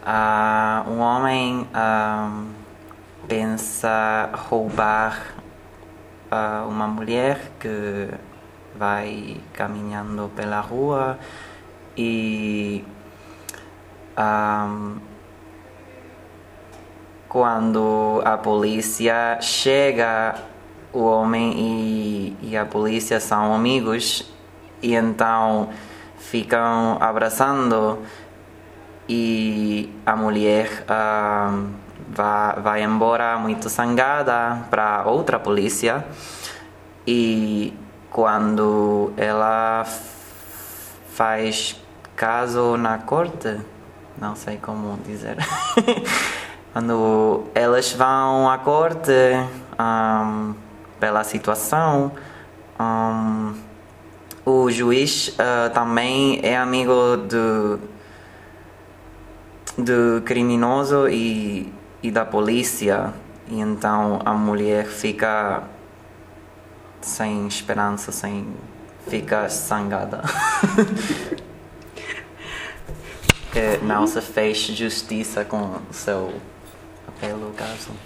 Um homem pensa roubar uma mulher que vai caminhando pela rua e quando a polícia chega, o homem e a polícia são amigos e então ficam abraçando e a mulher vai embora muito zangada para outra polícia e quando ela faz caso na corte, não sei como dizer, quando elas vão à corte pela situação, o juiz também é amigo do criminoso e da polícia, e então a mulher fica sem esperança, fica zangada. Que não se fez justiça com o seu papel, caso.